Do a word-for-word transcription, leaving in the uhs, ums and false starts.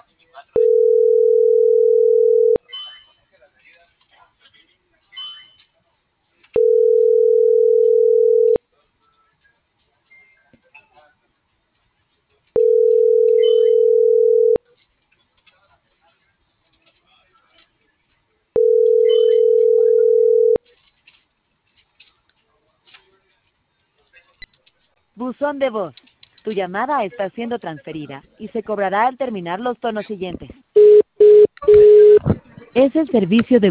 Buzón de voz. Tu llamada está siendo transferida y se cobrará al terminar los tonos siguientes. Es el servicio de